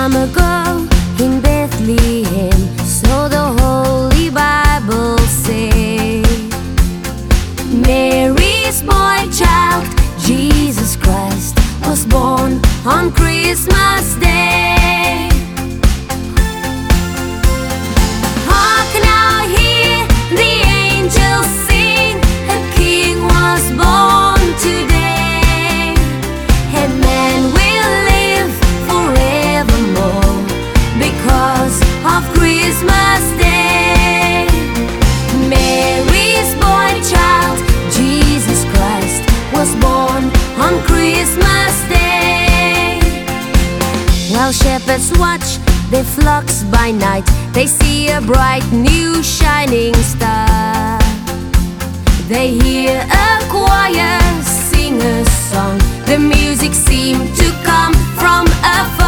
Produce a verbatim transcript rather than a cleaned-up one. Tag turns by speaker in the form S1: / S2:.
S1: Long ago in Bethlehem, so the Holy Bible say, Mary's boy child, Jesus Christ, was born on Christmas Day. Hark now, hear the angels sing, a king was born today, and man will live forevermore because of Christmas Day. Mary's boy child, Jesus Christ, was born on Christmas Day. While shepherds watch their flocks by night, they see a bright new shining star. They hear a choir sing a song, the music seemed to come from afar.